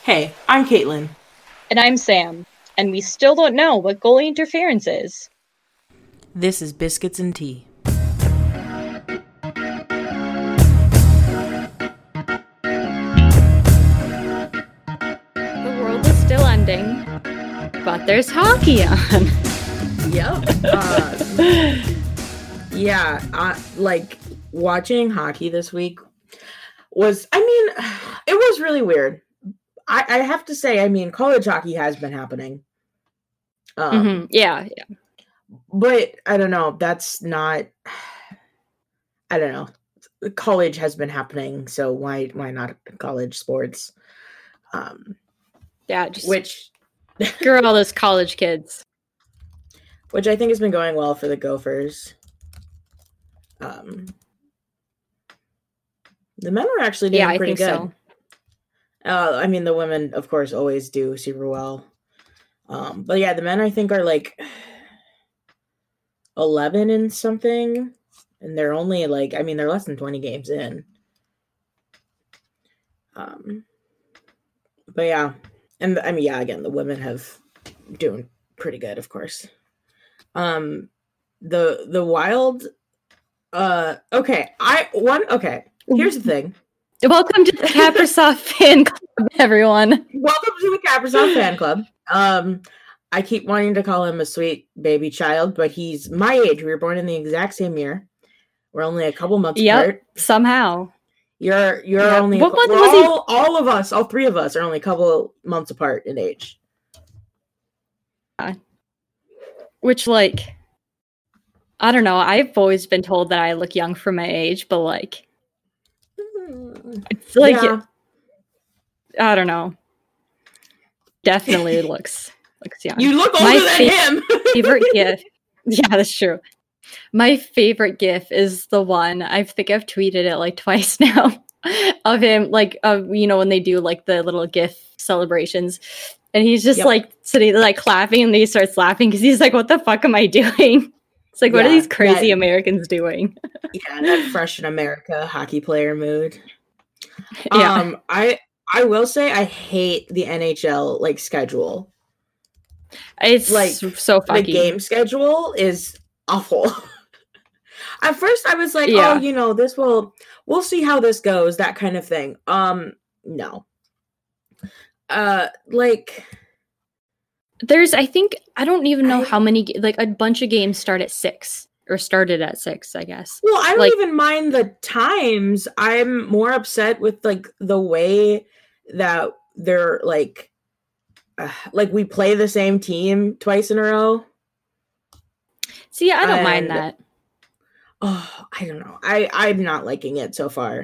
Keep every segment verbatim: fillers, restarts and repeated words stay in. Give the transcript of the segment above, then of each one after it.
Hey, I'm Caitlin. And I'm Sam. And we still don't know what goalie interference is. This is Biscuits and Tea. The world is still ending, but there's hockey on. Yep. Uh, yeah, uh, like watching hockey this week was, I mean, it was really weird. I, I have to say, I mean, college hockey has been happening. Um, mm-hmm. Yeah, yeah. But I don't know. That's not. I don't know. College has been happening, so why why not college sports? Um, yeah, just which screw all those college kids. Which I think has been going well for the Gophers. Um, the men were actually doing yeah, pretty I think good. So. Uh, I mean, the women, of course, always do super well. Um, but yeah, the men, I think, are like eleven and something. And they're only like, I mean, they're less than twenty games in. Um, but yeah. And I mean, yeah, again, the women have doing pretty good, of course. Um, the, the Wild, uh, okay, I, one, okay, here's the thing. Welcome to the Kaprizov fan club, everyone. Welcome to the Kaprizov fan club. Um, I keep wanting to call him a sweet baby child, but he's my age. We were born in the exact same year. We're only a couple months yep, apart. Somehow. You're you're yep. only what a, month was all, he? all of us, all three of us are only a couple months apart in age. Yeah. Which, like, I don't know. I've always been told that I look young for my age, but like, it's like, yeah. I don't know. Definitely looks looks young. You look older my than fa- him. favorite gift. Yeah, that's true. My favorite gif is the one, I think I've tweeted it like twice now, of him, like, uh, you know, when they do like the little gif celebrations, and he's just yep. like sitting, like clapping, and then he starts laughing because he's like, what the fuck am I doing? It's like, yeah, what are these crazy that, Americans doing? Yeah, that fresh in America hockey player mood. Yeah. Um, I I will say I hate the N H L like schedule. It's like so funky. The game schedule is awful. At first I was like, yeah. oh, you know, this will we'll see how this goes, that kind of thing. Um, no. Uh like there's I think I don't even know I, how many, like a bunch of games start at six or started at six, I guess. Well, I don't like, even mind the times. I'm more upset with like the way that they're like uh, like we play the same team twice in a row. See, I don't and, mind that. Oh, I don't know. I, I'm not liking it so far.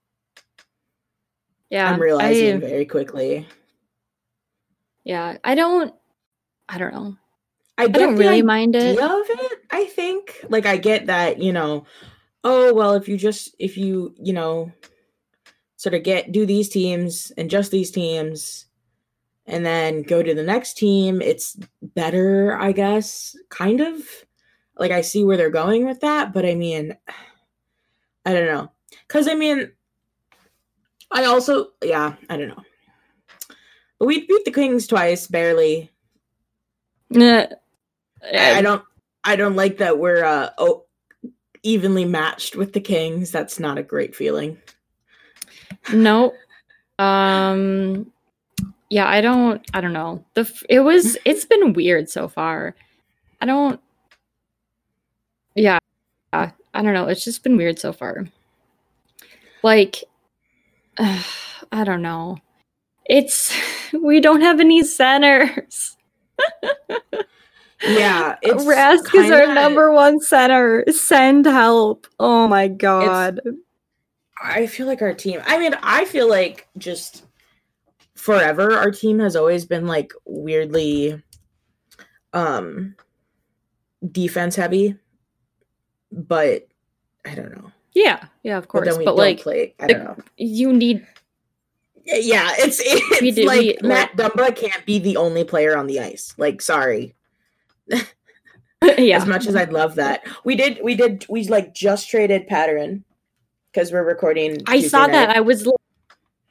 Yeah. I'm realizing I, very quickly. Yeah. I don't, I don't know. I, I don't really mind it. Of it, I think. Like, I get that, you know, oh, well, if you just, if you, you know, sort of get, do these teams and just these teams and then go to the next team, it's better, I guess, kind of. Like, I see where they're going with that, but I mean, I don't know. Because, I mean, I also, yeah, I don't know. But we beat the Kings twice, barely. Yeah. I, I don't, I don't like that we're uh, oh, evenly matched with the Kings. That's not a great feeling. No. Um, yeah, I don't, I don't know. The It was, it's been weird so far. I don't, Yeah, I don't know. It's just been weird so far. Like, uh, I don't know. It's, we don't have any centers. Yeah, it's Rask kinda, is our number one center. Send help. Oh my god. I feel like our team, I mean, I feel like just forever our team has always been like weirdly um defense heavy. But I don't know. Yeah, yeah, of course. But, then we but don't like, play. I don't know. You need. Yeah, it's it's we did, like we, Matt like, Dumba can't be the only player on the ice. Like, sorry. Yeah. As much as I'd love that, we did. We did. We like just traded Patterson because we're recording. I Tuesday saw night. that. I was.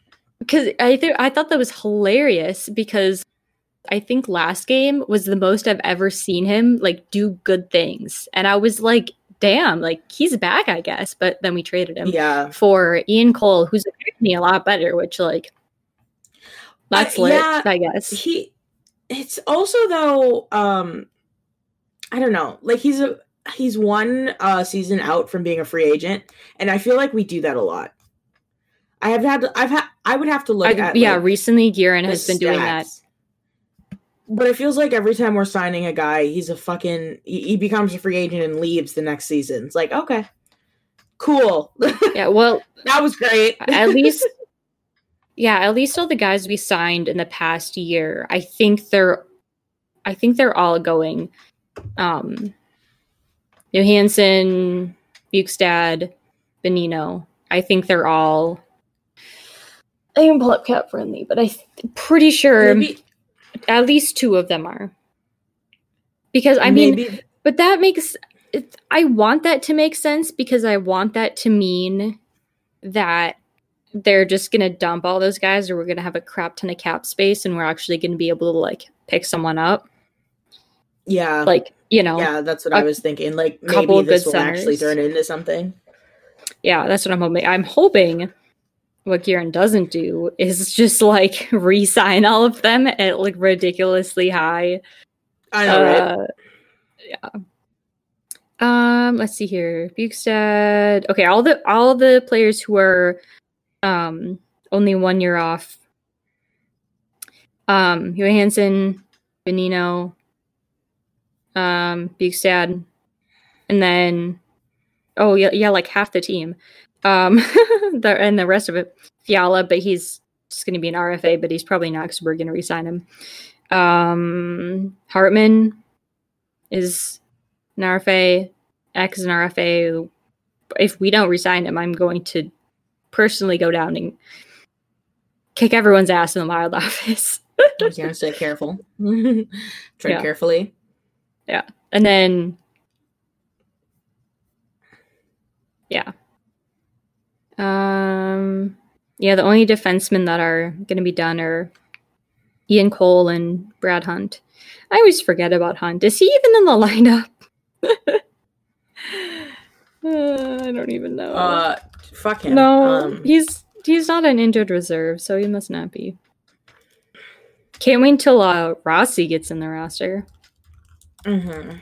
because I th- I thought that was hilarious because I think last game was the most I've ever seen him like do good things, and I was like, damn, like he's back, I guess. But then we traded him Yeah. for Ian Cole, who's me a lot better, which like that's uh, lit, yeah, I guess. He, it's also though, um, I don't know, like he's a he's one uh, season out from being a free agent, and I feel like we do that a lot. I have had, I've had, I would have to look I, at yeah. like, recently, Guerin has been stats. doing that. But it feels like every time we're signing a guy, he's a fucking he, he becomes a free agent and leaves the next season. It's like, okay, cool. Yeah, well, that was great. At least, yeah, at least all the guys we signed in the past year, I think they're, I think they're all going. Um, Johansson, Bukestad, Benino. I think they're all. I can pull up Cap Friendly, but I'm pretty sure. Maybe. At least two of them are. Because, I mean, Maybe. but that makes, it, I want that to make sense because I want that to mean that they're just going to dump all those guys or we're going to have a crap ton of cap space and we're actually going to be able to, like, pick someone up. Yeah. Like, you know. Yeah, that's what I was thinking. Like, maybe this will centers. actually turn into something. Yeah, that's what I'm hoping. I'm hoping what Guerin doesn't do is just like re-sign all of them at like ridiculously high. I know, uh, right? Yeah. Um, let's see here. Bukestad. Okay, all the all the players who are um only one year off. Um, Johansson, Benino, um, Bukestad, and then oh yeah, yeah, like half the team. Um, the, and the rest of it, Fiala, but he's just going to be an R F A, but he's probably not because we're going to re-sign him. Um, Hartman is an R F A. X is an R F A. If we don't re-sign him, I'm going to personally go down and kick everyone's ass in the Wild office. I was going to say careful. Tread yeah. carefully. Yeah. And then, yeah. Um, yeah, the only defensemen that are going to be done are Ian Cole and Brad Hunt. I always forget about Hunt. Is he even in the lineup? uh, I don't even know. Uh, fuck him. No, um, he's he's not an injured reserve, so he must not be. Can't wait until uh, Rossi gets in the roster. Mm-hmm.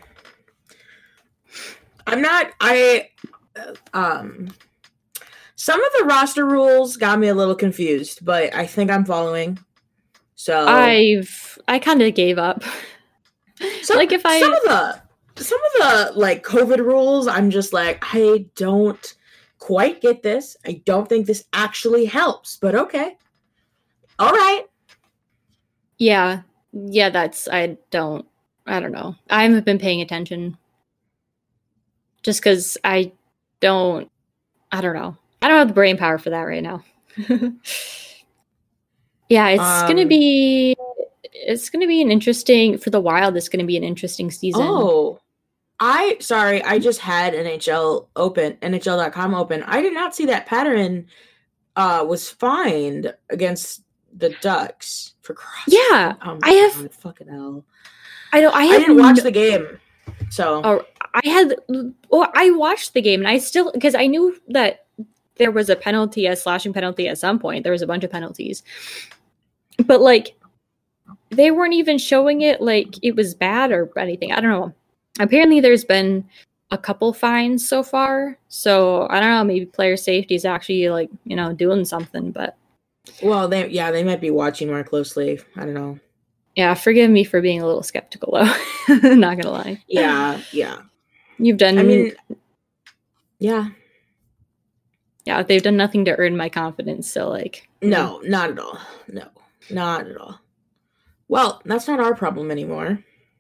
I'm not. I uh, um. Some of the roster rules got me a little confused, but I think I'm following. So I've I kind of gave up. Some, like if I some of the some of the like COVID rules, I'm just like I don't quite get this. I don't think this actually helps, but okay, all right. Yeah, yeah. That's I don't I don't know. I haven't been paying attention just because I don't I don't know. I don't have the brain power for that right now. Yeah, it's um, gonna be it's gonna be an interesting for the Wild. It's gonna be an interesting season. Oh, I sorry, I just had N H L open, N H L dot com open. I did not see that Patterson uh, was fined against the Ducks for crossing. Yeah, oh I have God, fucking hell. I know. I, I didn't watch no, the game, so oh, I had. Well, I watched the game, and I still because I knew that. There was a penalty, a slashing penalty at some point. There was a bunch of penalties. But, like, they weren't even showing it like it was bad or anything. I don't know. Apparently there's been a couple fines so far. So, I don't know. Maybe player safety is actually, like, you know, doing something. But Well, they yeah, they might be watching more closely. I don't know. Yeah, forgive me for being a little skeptical, though. Not going to lie. Yeah, yeah. You've done... I mean, yeah. Yeah, they've done nothing to earn my confidence, so, like... No, not at all. No, not at all. Well, that's not our problem anymore.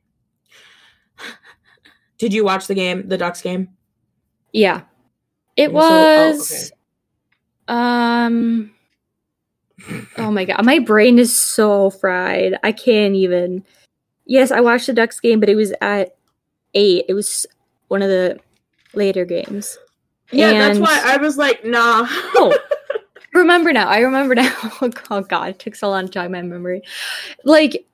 Did you watch the game, the Ducks game? Yeah. It was... So, oh, okay. Um... Oh my god, my brain is so fried. I can't even... Yes, I watched the Ducks game, but it was at eight. It was one of the later games. Yeah, and... that's why I was like, nah. Oh, remember now. I remember now. Oh God, it took so long to jog my memory. Like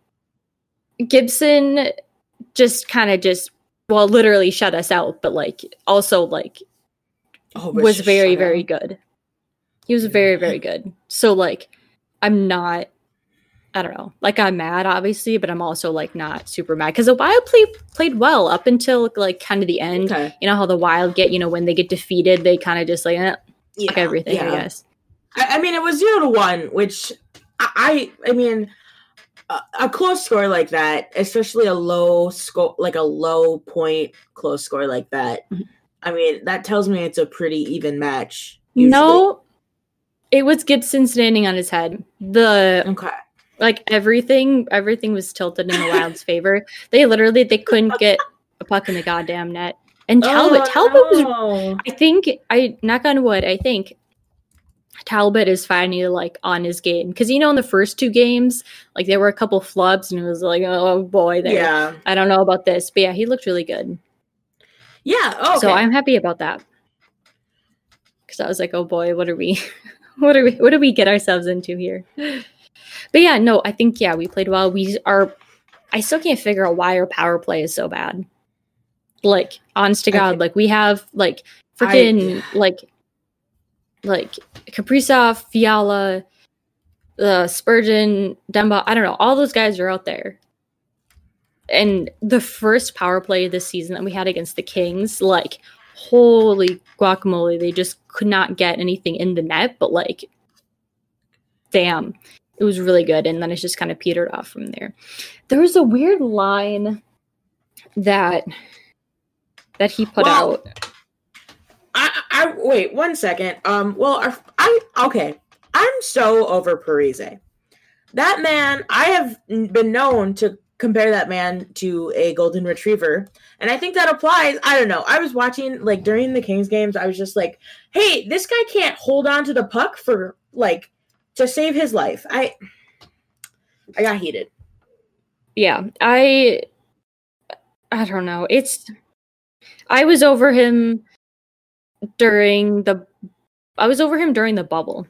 Gibson just kind of just well, literally shut us out, but like also like Oh, was very very good. He was very very good. So like I'm not. I don't know. Like I'm mad, obviously, but I'm also like not super mad because the Wild played played well up until like kind of the end. Okay. You know how the Wild get, you know, when they get defeated, they kind of just like eh, Yeah, fuck everything. yeah. I guess. I, I mean, it was zero to one, which I, I, I mean, a, a close score like that, especially a low score, like a low point close score like that. Mhm. I mean, that tells me it's a pretty even match. Usually. No, it was Gibson standing on his head. The Okay. Like everything, everything was tilted in the Wild's favor. They literally they couldn't get a puck in the goddamn net. And Talbot, Oh, Talbot was. no. I think I knock on wood. I think Talbot is finally like on his game because you know in the first two games, like there were a couple flubs and it was like, oh boy, there. Yeah. I don't know about this, but yeah, he looked really good. Yeah. Okay. So I'm happy about that because I was like, oh boy, what are we, what are we, what do we get ourselves into here? But yeah, no, I think, yeah, we played well. We are, I still can't figure out why our power play is so bad. Like, honest to God, Okay. like, we have, like, freaking, I- like, like, Kaprizov, Fiala, uh, Spurgeon, Demba, I don't know, all those guys are out there. And the first power play this season that we had against the Kings, like, holy guacamole, they just could not get anything in the net, but, like, damn. It was really good, and then it's just kind of petered off from there. There was a weird line that that he put Well, out. I, I wait one second. Um. Well, I, I okay. I'm so over Parise. That man. I have been known to compare that man to a golden retriever, and I think that applies. I don't know. I was watching like during the Kings games. I was just like, "Hey, this guy can't hold on to the puck for like." To save his life. I I got heated. Yeah, I I don't know. It's I was over him during the I was over him during the bubble.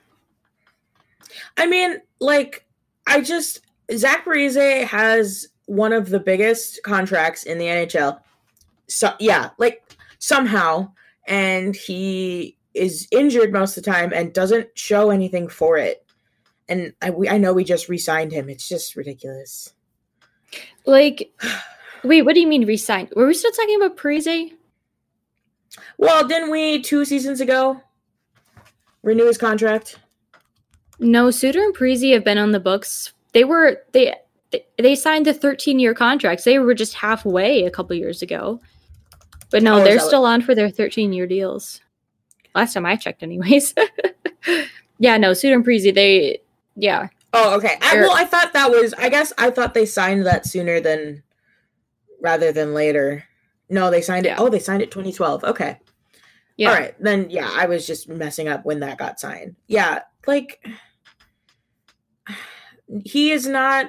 I mean, like I just Zach Parise has one of the biggest contracts in the N H L. So yeah, like somehow, and he is injured most of the time and doesn't show anything for it. And I, we, I know we just re-signed him. It's just ridiculous. Like, wait, what do you mean re-signed? Were we still talking about Parise? Well, didn't we two seasons ago renew his contract? No, Suter and Parise have been on the books. They were they they, they signed the thirteen-year contracts. They were just halfway a couple years ago. But no, Oh, is they're that still on for their thirteen-year deals. Last time I checked, anyways. Yeah, no, Suter and Parise, they. Yeah. Oh, okay. I, well, I thought that was. I guess I thought they signed that sooner than, rather than later. No, they signed it. Yeah. Oh, they signed it twenty twelve. Okay. Yeah. All right. Then yeah, I was just messing up when that got signed. Yeah, like he is not.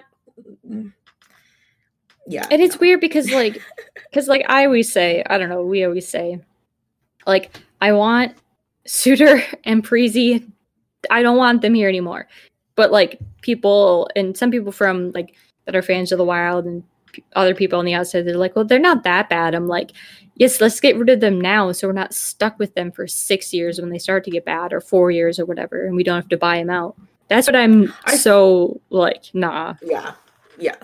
Yeah. And it's weird because like, because like I always say, I don't know, we always say, like I want Suter and Parise. I don't want them here anymore. But like people and some people from like that are fans of the Wild and p- other people on the outside, they're like, well, they're not that bad. I'm like, yes, let's get rid of them now so we're not stuck with them for six years when they start to get bad or four years or whatever, and we don't have to buy them out. That's what I'm I, so like, nah. Yeah, yeah.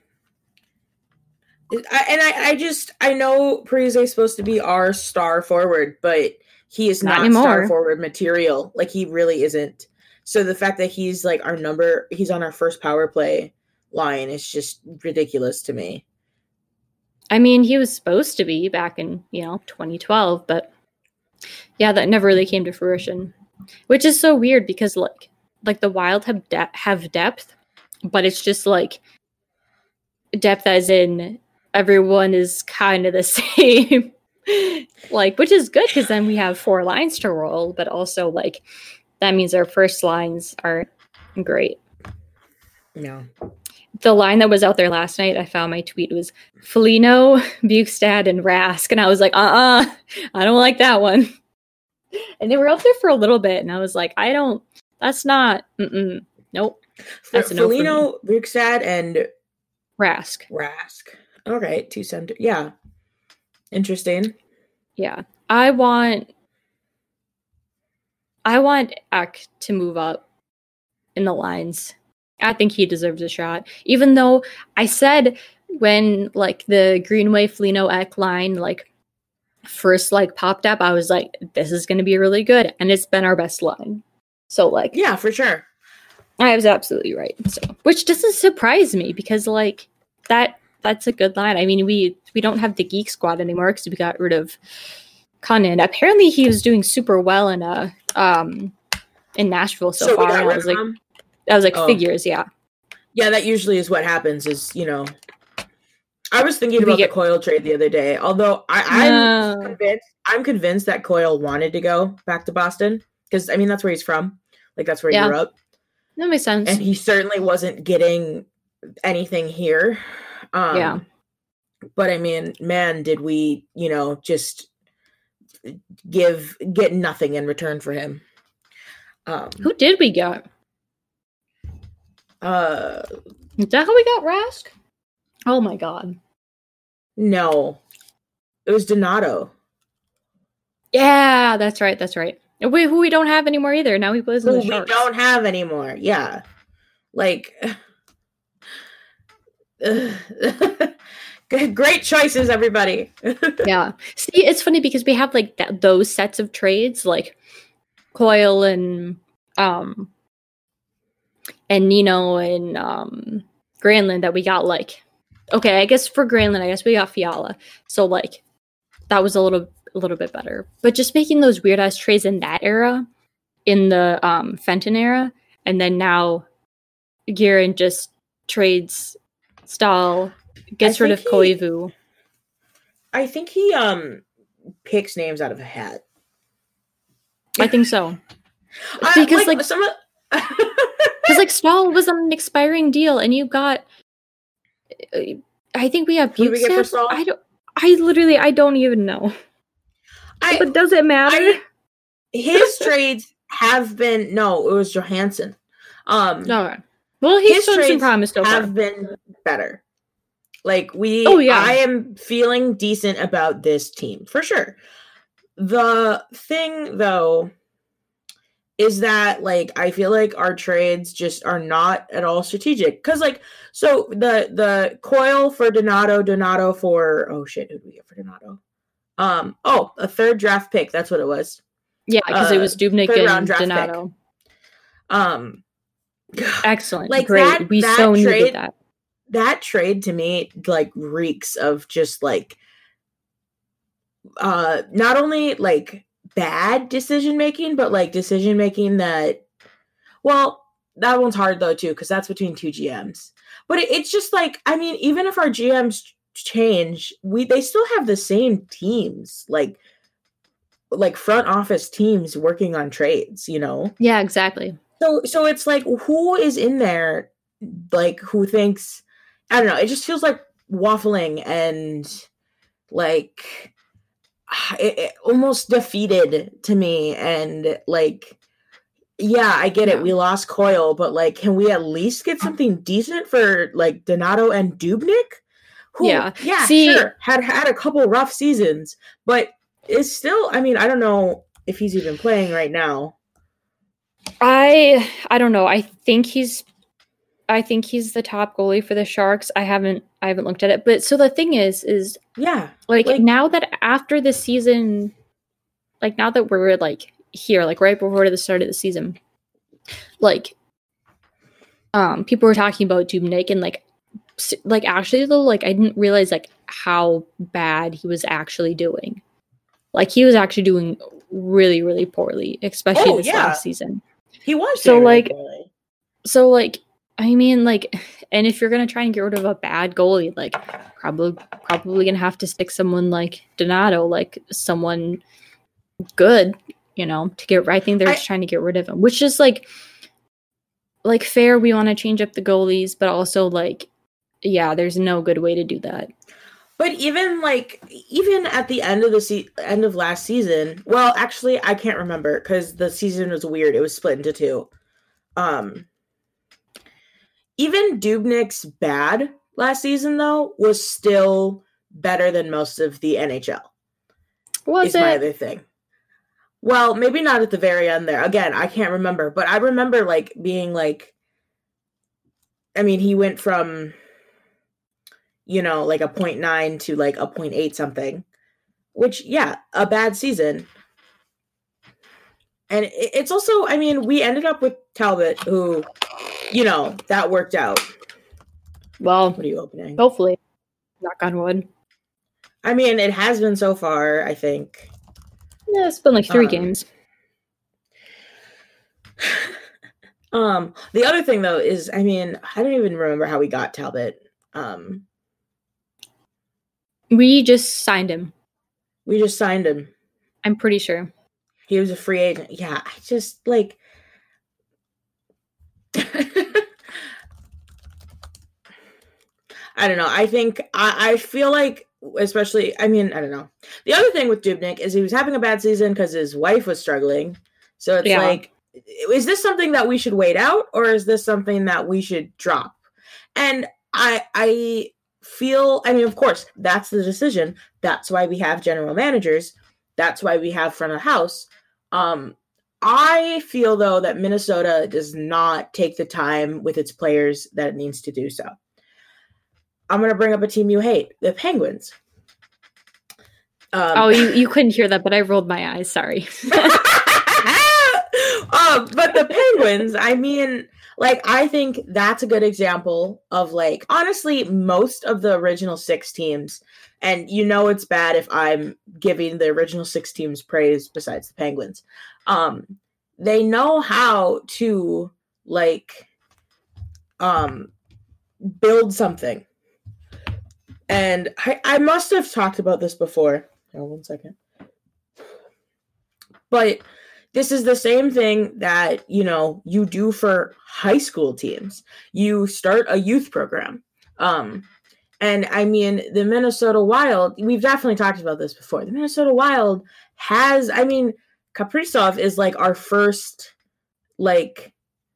I, and I, I just I know Parise is supposed to be our star forward, but he is Not not, anymore. star forward material. Like he really isn't. So the fact that he's like our number, he's on our first power play line is just ridiculous to me. I mean, he was supposed to be back in, you know, twenty twelve, but yeah, that never really came to fruition, which is so weird because like, like the Wild have de- have depth, but it's just like depth as in everyone is kind of the same, like, which is good because then we have four lines to roll, but also like that means our first lines are great. No. The line that was out there last night, I found my tweet was Foligno, Bukestad, and Rask. And I was like, uh-uh, I don't like that one. And they were out there for a little bit. And I was like, I don't, That's not. Mm-mm. Nope. That's F- a no for me. Foligno, Bjugstad, and Rask. Rask. All right, two center. Yeah, interesting. Yeah, I want. I want Ek to move up in the lines. I think he deserves a shot. Even though I said when like the Greenway Foligno Ek line like first like popped up, I was like, this is gonna be really good. And it's been our best line. So like Yeah, for sure. I was absolutely right. So which doesn't surprise me because like that that's a good line. I mean we we don't have the Geek Squad anymore because we got rid of Conan. Apparently he was doing super well in uh um in Nashville so, So we far. got And I rid was of like him? I was like Oh. figures, yeah. Yeah, that usually is what happens. Is you know, I was thinking We about get- the Coyle trade the other day. Although I, I'm No. convinced, I'm convinced that Coyle wanted to go back to Boston because I mean that's where he's from. Like that's where Yeah. he grew up, That makes sense. and he certainly wasn't getting anything here. Um, Yeah. But I mean, man, did we, you know, just give get nothing in return for him? Um, Who did we get? uh, Is that how we got Rask? Oh my god. no, it was Donato. Yeah, that's right. That's right. We who we don't have anymore either. Now he plays in Who the we Sharks. don't have anymore. Yeah, like great choices, everybody. Yeah. See, it's funny because we have like that, those sets of trades, like Coyle and um and Nino and um Granlund that we got like okay, I guess for Granlund, I guess we got Fiala. So like that was a little a little bit better. But just making those weird ass trades in that era, in the um Fenton era, and then now Guerin just trades Stahl, gets I rid of think he- Koivu. I think he um picks names out of a hat. I think so. I- Because, like- some of Because like Stahl was on an expiring deal, and you got. uh, I think we have Who did we get for Bukestad? Stahl? I don't. I literally I don't even know. I, But does it matter? I- his trades have been no, it was Johansson. Um, No. Well, he's his shown some trades promise so far. have been better. Like we, Oh, yeah. I am feeling decent about this team for sure. The thing though is that like I feel like our trades just are not at all strategic because like so the the Coyle for Donato, Donato for oh shit, who did we get for Donato? Um oh a third draft pick. That's what it was. Yeah, because it uh, was Dubnik third round and draft pick. Donato. Um, Excellent. Like, Great. that- we that so trade- needed that. that trade to me like reeks of just like uh not only like bad decision making but like decision making that well that one's hard though too because that's between two G Ms but it, it's just like I mean even if our G Ms change we they still have the same teams like like front office teams working on trades you know Yeah, exactly. so so it's like who is in there like who thinks I don't know it just feels like waffling and like it, it almost defeated to me and like yeah I get Yeah. it we lost Coyle but like can we at least get something decent for like Donato and Dubnik who Yeah. yeah See- sure had had a couple rough seasons but is still I mean I don't know if he's even playing right now. I I don't know. I think he's I think he's the top goalie for the Sharks. I haven't I haven't looked at it. But so the thing is is Yeah. like, Like- now that after the season like now that we're like here, like right before the start of the season, like um people were talking about Dubnik and like s- like actually though, like I didn't realize like how bad he was actually doing. Like he was actually doing really, really poorly, especially Oh, this yeah. last season. He was So, doing really like- poorly. So like I mean like and if you're gonna try and get rid of a bad goalie, like probably probably gonna have to stick someone like Donato, like someone good, you know, to get I think they're I- just trying to get rid of him. Which is like like fair, we want to change up the goalies, but also like yeah, there's no good way to do that. But even like even at the end of the se- end of last season, well, actually, I can't remember because the season was weird. It was split into two. Um, even Dubnyk's bad last season, though, was still better than most of the N H L. Was is it? my other thing. Well, maybe not at the very end there. Again, I can't remember, but I remember like being like, I mean, he went from, you know, like a point nine to like a point eight something, which, yeah, a bad season. And it's also, I mean, we ended up with Talbot, who, you know, that worked out. Well, what are you opening? Hopefully. Knock on wood. I mean, it has been so far, I think. Yeah, it's been like three um, games. um, the other thing, though, is, I mean, I don't even remember how we got Talbot. Um, we just signed him. We just signed him. I'm pretty sure. He was a free agent. Yeah, I just, like... I don't know. I think... I, I feel like, especially... I mean, I don't know. The other thing with Dubnyk is he was having a bad season because his wife was struggling. So it's Yeah. like, is this something that we should wait out? Or is this something that we should drop? And I I feel... I mean, of course, that's the decision. That's why we have general managers. That's why we have front of house. Um, I feel, though, that Minnesota does not take the time with its players that it needs to do so. I'm going to bring up a team you hate, the Penguins. Um, oh, you, you couldn't hear that, but I rolled my eyes. Sorry. uh, but the Penguins, I mean, like, I think that's a good example of, like, honestly, most of the original six teams, and you know it's bad if I'm giving the original six teams praise besides the Penguins. Um, they know how to, like, um, build something. And I, I must have talked about this before. Oh, one second. But this is the same thing that, you know, you do for high school teams. You start a youth program. Um, and I mean, the Minnesota Wild, we've definitely talked about this before. The Minnesota Wild has, I mean, Kaprizov is like our first, like,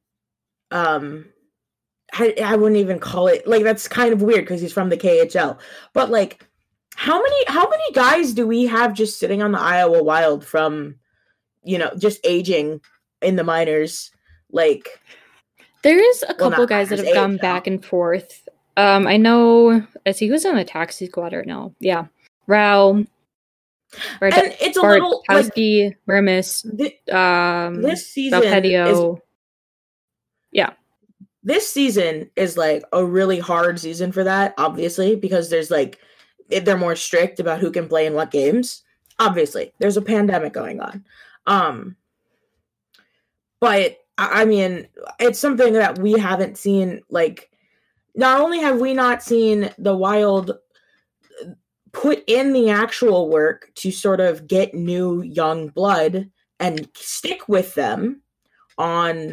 um, I, I wouldn't even call it, like, that's kind of weird because he's from the K H L. But, like, how many, how many guys do we have just sitting on the Iowa Wild from, you know, just aging in the minors? Like, there is a well, couple guys that have gone A H L. back and forth. Um, I know, as he was on the taxi squad right now. Yeah. Rao. Bart- and it's a Bart, little, Husky, like, Mermis, th- um, this season Valpedio. Is, yeah. This season is, like, a really hard season for that, obviously, because there's, like, they're more strict about who can play in what games. Obviously, there's a pandemic going on. Um, but, I mean, it's something that we haven't seen, like, not only have we not seen the Wild put in the actual work to sort of get new young blood and stick with them on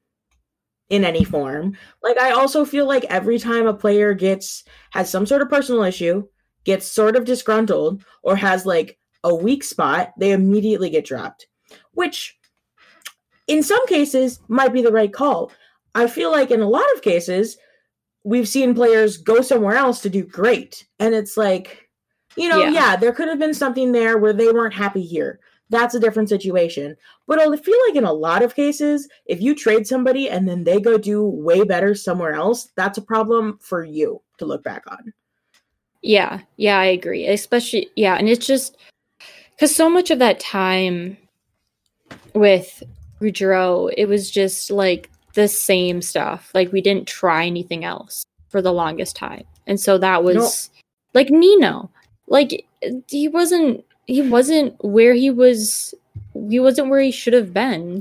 in any form. Like, I also feel like every time a player gets has some sort of personal issue, gets sort of disgruntled, or has like a weak spot, they immediately get dropped, which in some cases might be the right call. I feel like in a lot of cases we've seen players go somewhere else to do great. And it's like, you know, yeah, yeah there could have been something there where they weren't happy here. That's a different situation. But I feel like in a lot of cases, if you trade somebody and then they go do way better somewhere else, that's a problem for you to look back on. Yeah, yeah, I agree. Especially, yeah, and it's just because so much of that time with Gaudreau, it was just like the same stuff. Like, we didn't try anything else for the longest time. And so that was no. like Nino. Like, he wasn't he wasn't where he was he wasn't where he should have been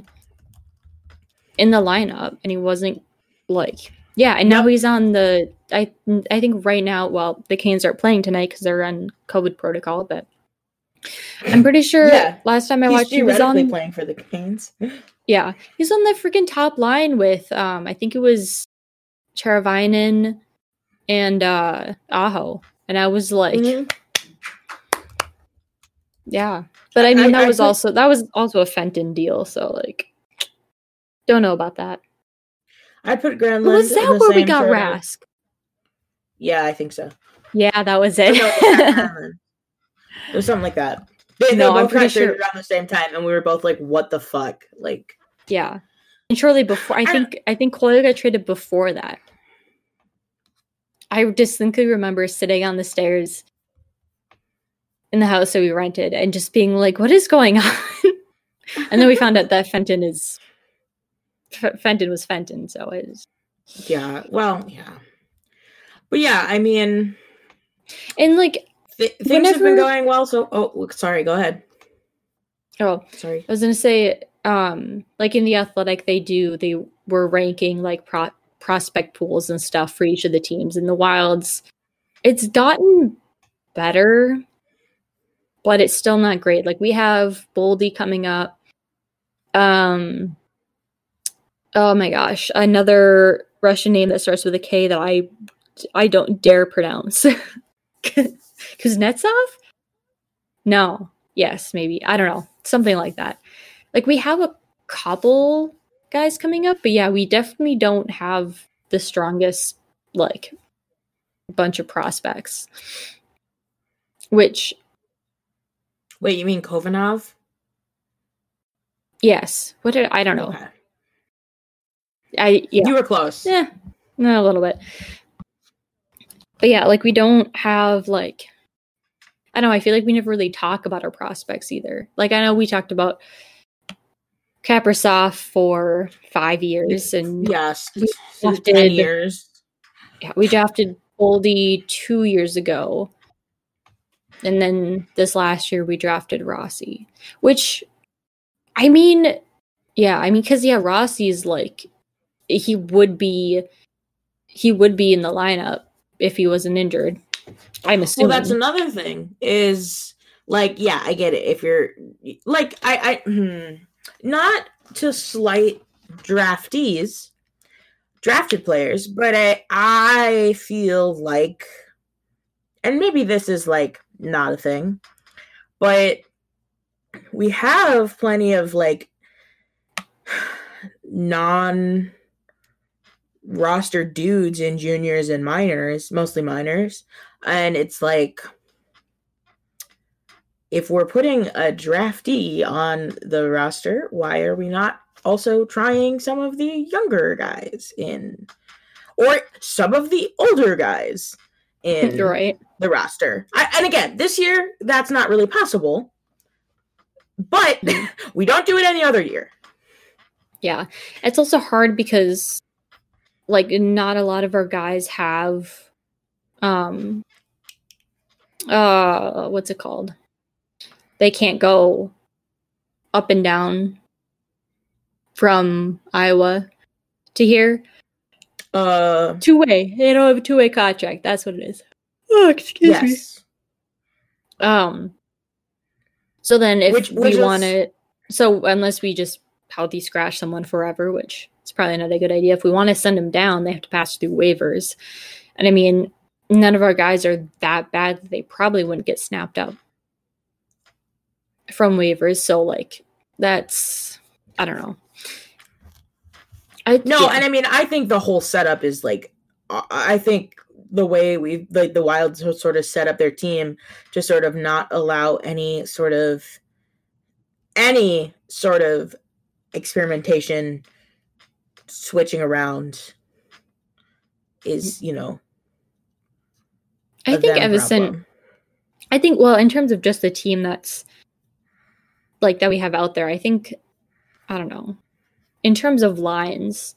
in the lineup, and he wasn't like yeah, and now yep. he's on the I I think right now, well, the Canes aren't playing tonight because they're on COVID protocol, but I'm pretty sure yeah, last time I watched he was on playing for the Canes. Yeah, he's on the freaking top line with um I think it was Charavainen and uh Aho, and I was like mm-hmm. yeah, but I mean I, that I was put, also that was also a Fenton deal, so like don't know about that. I'd put Granlund. Was that the where we same got sort of- Rask? Yeah, I think so. Yeah, that was Or it. no, it was It was something like that. They, No, they I'm both pretty got traded sure- around the same time, and we were both like, "What the fuck?" Like, Yeah. And shortly before, I think I think Chloe got traded before that. I distinctly remember sitting on the stairs in the house that we rented and just being like, "What is going on?" And then we found out that Fenton is F- Fenton was Fenton, so it was. yeah. Well, yeah. But yeah, I mean, And like th- things whenever... have been going well. So, oh, look, sorry. Go ahead. Oh, sorry. I was gonna say, um, like in the Athletic, they do they were ranking like pro- prospect pools and stuff for each of the teams. In the Wilds, it's gotten better, but it's still not great. Like we have Boldy coming up. Um, oh my gosh, another Russian name that starts with a K that I I don't dare pronounce. Kuznetsov? No. Yes, maybe. I don't know. Something like that. Like we have a couple guys coming up, but yeah, we definitely don't have the strongest like bunch of prospects. Which Wait, you mean Kovanov? Yes. What did I don't know. Okay. I yeah. You were close. Yeah. A little bit. But yeah, like we don't have like I don't know, I feel like we never really talk about our prospects either. Like I know we talked about Kaprizov for five years and yes, we drafted, ten years. Yeah, we drafted Boldy two years ago. And then this last year we drafted Rossi. Which I mean, yeah, I mean cuz yeah, Rossi is like he would be he would be in the lineup if he wasn't injured. I'm assuming. Well, that's another thing is like, yeah, I get it. If you're like, I, I, hmm, not to slight draftees, drafted players, but I, I feel like, and maybe this is like not a thing, but we have plenty of like non roster dudes in juniors and minors, mostly minors. And it's like, if we're putting a draftee on the roster, why are we not also trying some of the younger guys in? Or some of the older guys in right. the roster? I, and again, this year, that's not really possible. But we don't do it any other year. Yeah. It's also hard because, like, not a lot of our guys have... um. Uh, what's it called? They can't go up and down from Iowa to here. Uh, two way. They don't have a two way contract. That's what it is. Oh, excuse yes. me. Um. So then, if which, which we is... want to, so unless we just healthy scratch someone forever, which is probably not a good idea. If we want to send them down, they have to pass through waivers, and I mean. None of our guys are that bad that they probably wouldn't get snapped up from waivers. So, like, that's, I don't know. I, no, yeah. and I mean, I think the whole setup is, like, I think the way we, like, the Wild sort of set up their team to sort of not allow any sort of, any sort of experimentation switching around is, you know, I think Evason, problem. I think, well, in terms of just the team that's like that we have out there, I think, I don't know, in terms of lines.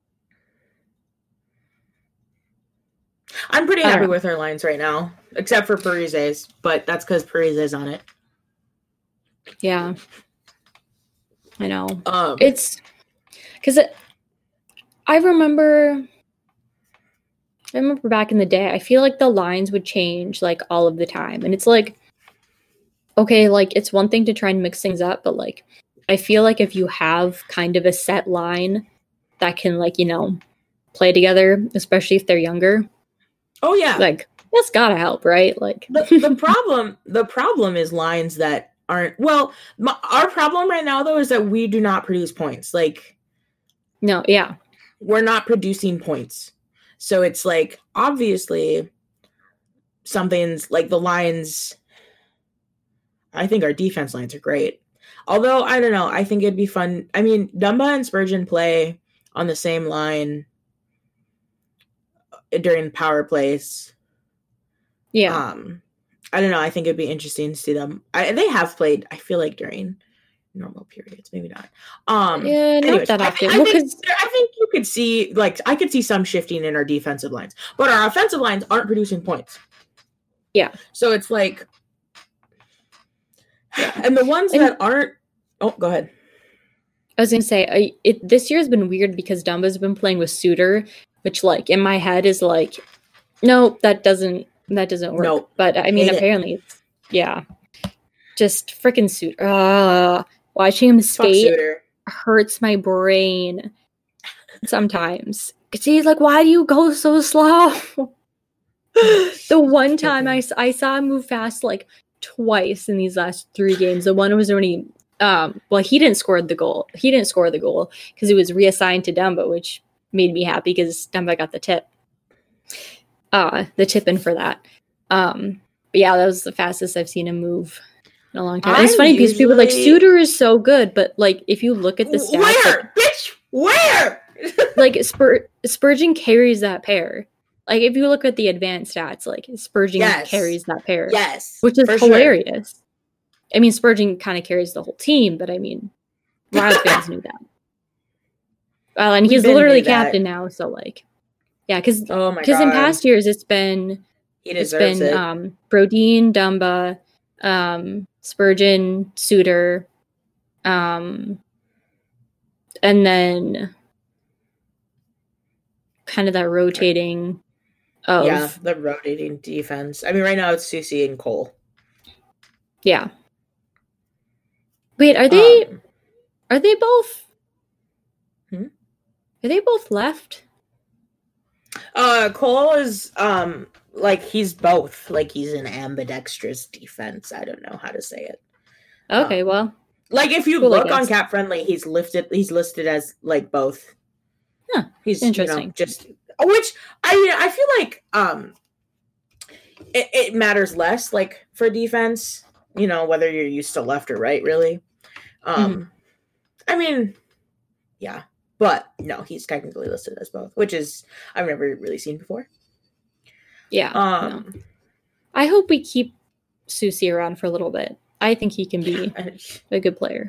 I'm pretty happy with our lines right now, except for Parise's, but that's because Parise's on it. Yeah. I know. Um, it's because it, I remember. I remember back in the day, I feel like the lines would change like all of the time. And it's like, okay, like it's one thing to try and mix things up, but like, I feel like if you have kind of a set line that can like, you know, play together, especially if they're younger. Oh yeah. Like that's gotta help, right? Like the, the problem, the problem is lines that aren't, well, my, our problem right now though, is that we do not produce points. Like, no, yeah. we're not producing points. So it's like, obviously, something's like the lines. I think our defense lines are great. Although, I don't know. I think it'd be fun. I mean, Dumba and Spurgeon play on the same line during power plays. Yeah. Um, I don't know. I think it'd be interesting to see them. I, they have played, I feel like, during normal periods. Maybe not. Um, yeah, not anyways, that I, often. I, Well, think, 'cause- I think you could see, like, I could see some shifting in our defensive lines. But our offensive lines aren't producing points. Yeah. So it's like, and the ones And- that aren't, oh, go ahead. I was gonna say, I, it this year has been weird because Dumba's been playing with Suter, which, like, in my head is like, no, that doesn't that doesn't work. Nope. But I mean, Hate it. apparently, it's, yeah, just freaking Suter. Uh, watching him Fuck skate Suter. hurts my brain sometimes. Cause he's like, why do you go so slow? The one time I, s- I saw him move fast like twice in these last three games. The one was when he, um, well, he didn't score the goal. He didn't score the goal because it was reassigned to Dumba, which made me happy because Dumba got the tip. Uh, the tip in for that. Um, but yeah, that was the fastest I've seen him move in a long time. And it's I'm funny because people are like, usually- Suter is so good, but like if you look at the stats, like, Where? Bitch, where? like Spur- Spurgeon carries that pair. Like if you look at the advanced stats, like Spurgeon Yes. carries that pair, Yes. which is for sure. hilarious. I mean, Spurgeon kind of carries the whole team, but I mean, Wild fans knew that. Well, and We he's been literally knew that. captain now, so like, yeah, because Oh my because god. in past years it's been he it's deserves been it. um Brodeen, Dumba, um, Spurgeon, Suter, um, and then kind of that rotating of yeah, the rotating defense. I mean, right now it's Susie and Cole. yeah. Wait, are they Um, are they both? Hmm? Are they both left? uh, Cole is um like he's both. Like he's an ambidextrous defense. I don't know how to say it. Okay, Um, well, Like if you Cool, I look on guess. Cap Friendly, he's lifted. He's listed as like both. Huh, He's interesting. You know, just which I mean, I feel like um, it, it matters less like for defense. You know, whether you're used to left or right, really. Um, Mm-hmm. I mean, yeah, but no, he's technically listed as both, which is I've never really seen before. yeah. no. Um, I hope we keep Susie around for a little bit. I think he can be I- a good player.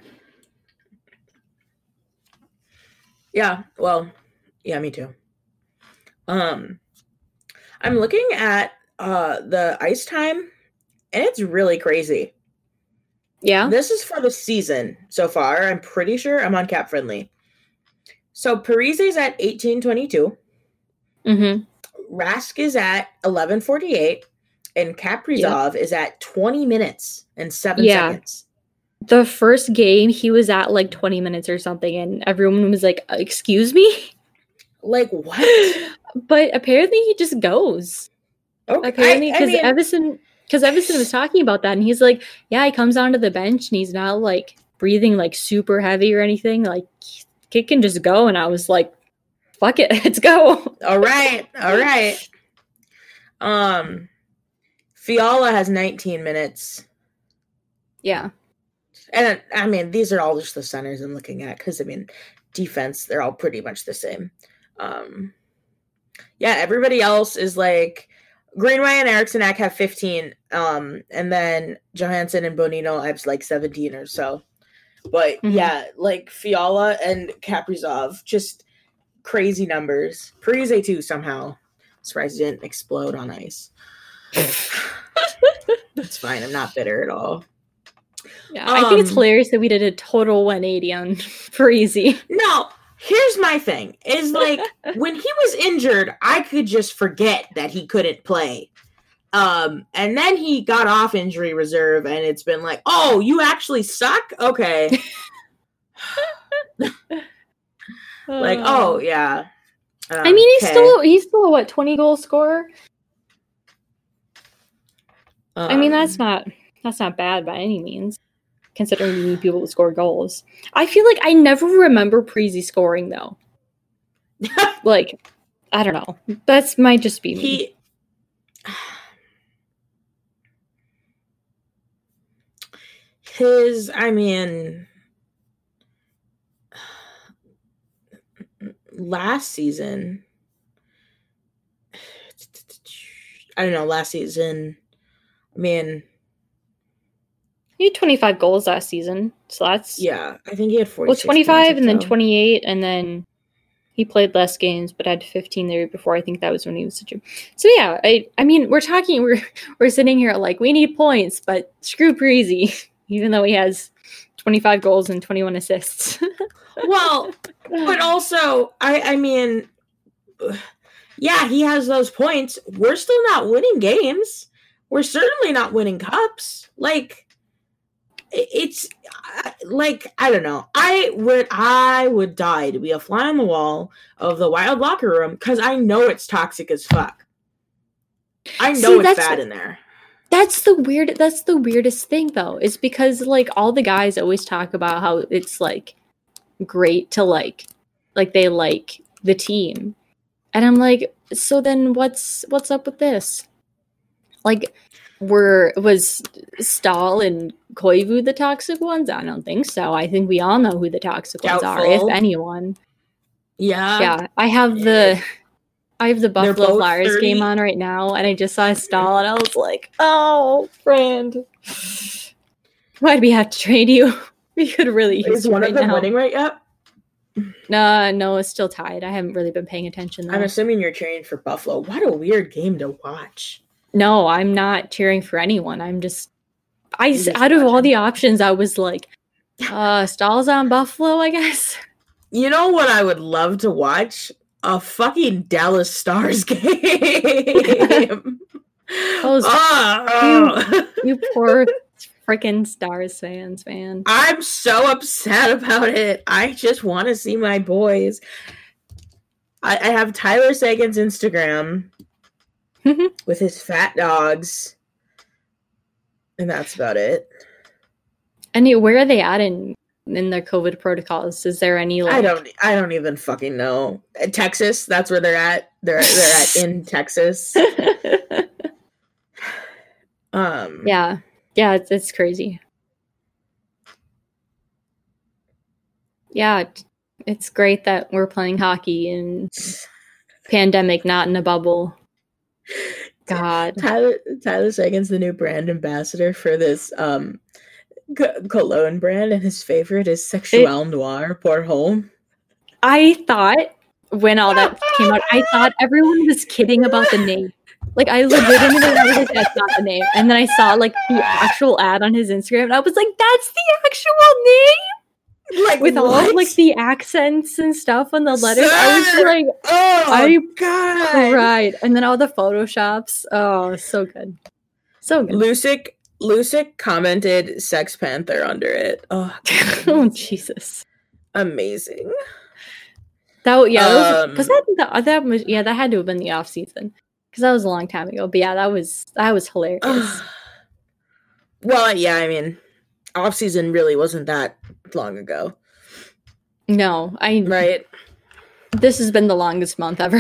yeah, well, yeah, me too. Um, I'm looking at uh the ice time, and it's really crazy. Yeah. This is for the season so far. I'm pretty sure I'm on Cap Friendly. So Parise's at eighteen twenty-two, Mm-hmm. Rask is at eleven forty-eight, and Kaprizov is at twenty minutes and seven Yeah. seconds. The first game, he was at like twenty minutes or something, and everyone was like, "Excuse me," Like what? but apparently he just goes. Okay, Apparently, I- I because mean- Everson, because Everson was talking about that, and he's like, "Yeah, he comes onto the bench and he's not like breathing like super heavy or anything. Like, he can just go." And I was like, "Fuck it, let's go." All right, all right. Um, Fiala has nineteen minutes, Yeah. and I mean these are all just the centers I'm looking at because I mean defense they're all pretty much the same. Um, yeah, everybody else is like Greenway and Eriksson Ek have fifteen, um, and then Johansson and Bonino have like seventeen or so. But Mhm. yeah, like Fiala and Kaprizov, just crazy numbers. Parise too somehow. Surprised he didn't explode on ice. That's fine. I'm not bitter at all. Yeah, I think it's Um, hilarious that we did a total one eighty on Parisi. No, here's my thing. Is like when he was injured, I could just forget that he couldn't play. Um, and then he got off injury reserve, and it's been like, oh, you actually suck? Okay. Like, oh yeah. Um, I mean, he's okay. still he's still a what twenty goal scorer. I mean, that's Um, not that's not bad by any means, considering you need people to score goals. I feel like I never remember Parisi scoring though. Like, I don't know. That's might just be me. He his I mean last season I don't know, last season I mean He had twenty-five goals last season, so that's yeah. I think he had forty. Well, twenty-five and then twenty-eight, and then he played less games, but had fifteen the year before. I think that was when he was such a. So yeah, I I mean, we're talking, we're we're sitting here like we need points, but screw Parise, even though he has twenty-five goals and twenty-one assists. Well, but also, I I mean, yeah, he has those points. We're still not winning games. We're certainly not winning cups. Like. It's like I don't know. I would I would die to be a fly on the wall of the Wild locker room because I know it's toxic as fuck. I know See, it's bad in there. That's the weird. That's the weirdest thing, though, is because like all the guys always talk about how it's like great to like, like they like the team, and I'm like, so then what's what's up with this? Like. Were was Stahl and Koivu the toxic ones? I don't think so. I think we all know who the toxic Doubtful. ones are, if anyone. Yeah, yeah. I have the I have the Buffalo Flyers thirty game on right now, and I just saw Stahl, and I was like, "Oh, friend, why'd we have to trade you? We could really use Is one right of them now. winning right yet? No, no, it's still tied. I haven't really been paying attention. Though. I'm assuming you're cheering for Buffalo. What a weird game to watch. No, I'm not cheering for anyone. I'm just, I just out of all the options, I was like, uh, Stahl's on Buffalo, I guess. You know what I would love to watch? A fucking Dallas Stars game. Those, oh. you, you poor freaking Stars fans, man. I'm so upset about it. I just want to see my boys. I, I have Tyler Seguin's Instagram. With his fat dogs, and that's about it. And where are they at in in their COVID protocols? Is there any? Like... I don't. I don't even fucking know. Texas. That's where they're at. They're they're at in Texas. um. Yeah. Yeah. It's it's crazy. Yeah, it's great that we're playing hockey in pandemic, not in a bubble. God, Tyler Tyler Seguin's the new brand ambassador for this um c- cologne brand, and his favorite is Sexual it, Noir Pour Homme. I thought when all that came out, I thought everyone was kidding about the name. Like I legitimately was like, that's not the name. And then I saw like the actual ad on his Instagram, and I was like, that's the actual name. Like with what? all like the accents and stuff on the letters, Sir! I was like, "Oh I God!" Cried. And then all the photoshops. Oh, so good, so good. Lucic Lucic commented "Sex Panther" under it. Oh, oh Jesus! Amazing. That yeah, that was, was that the, that was, yeah that had to have been the off season because that was a long time ago. But yeah, that was that was hilarious. Well, yeah, I mean, off season really wasn't that long ago. No, I right. This has been the longest month ever.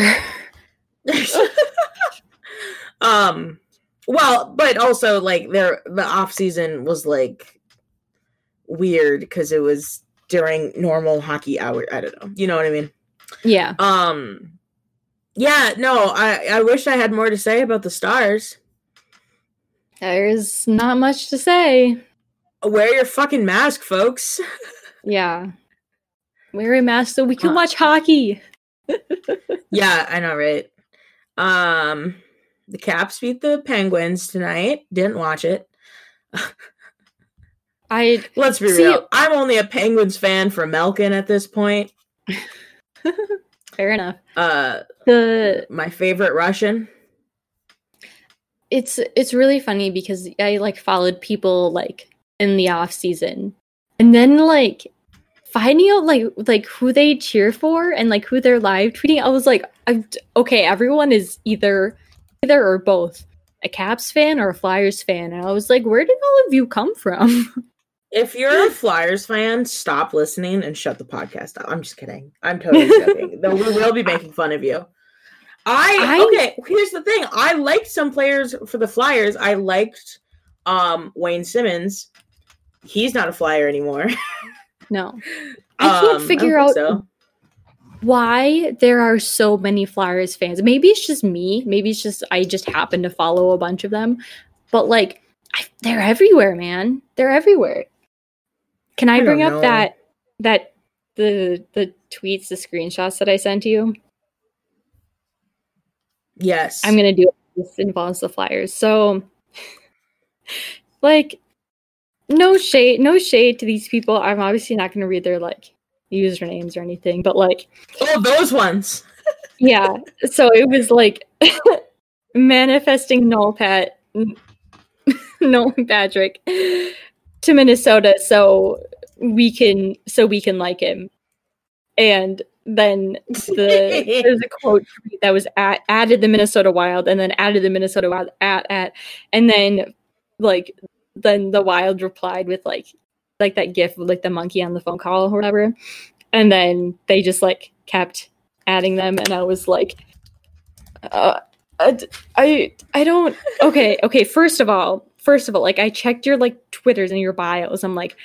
um, well, but also like there, the off season was like weird because it was during normal hockey hour. I don't know. You know what I mean? Yeah. Um. Yeah. No. I I wish I had more to say about the Stars. There's not much to say. Wear your fucking mask, folks. Yeah. Wear a mask so we can uh, watch hockey. Yeah, I know, right? Um, the Caps beat the Penguins tonight. Didn't watch it. I Let's be see, real. I'm only a Penguins fan for Malkin at this point. Fair enough. Uh, the my favorite Russian. It's it's really funny because I like followed people like in the off season, and then like finding out like like who they cheer for and like who they're live tweeting. I was like, I'm, okay, everyone is either either or both a Caps fan or a Flyers fan, and I was like, where did all of you come from? If you're a Flyers fan, stop listening and shut the podcast off. I'm just kidding. I'm totally joking. Though we will be making fun of you. I, I okay, here's the thing. I liked some players for the Flyers. I liked um, Wayne Simmons. He's not a Flyer anymore. no. I can't Um, figure I don't out think so. why there are so many Flyers fans. Maybe it's just me. Maybe it's just I just happen to follow a bunch of them. But like, I, they're everywhere, man. They're everywhere. Can I, I bring don't up know. that that the the tweets, the screenshots that I sent you? Yes. I'm gonna do it. This involves the Flyers. So, like, no shade, no shade to these people. I'm obviously not gonna read their like usernames or anything, but like, Oh, those ones. yeah. So it was like manifesting Noel Pat, Nolan Patrick to Minnesota, so we can so we can like him, and then the there's a quote tweet that was at, added the Minnesota Wild, and then added the Minnesota Wild at at, and then like then the Wild replied with like like that gif of like the monkey on the phone call or whatever, and then they just like kept adding them, and I was like, uh, I I don't okay okay first of all first of all like I checked your like Twitters and your bios. I'm like,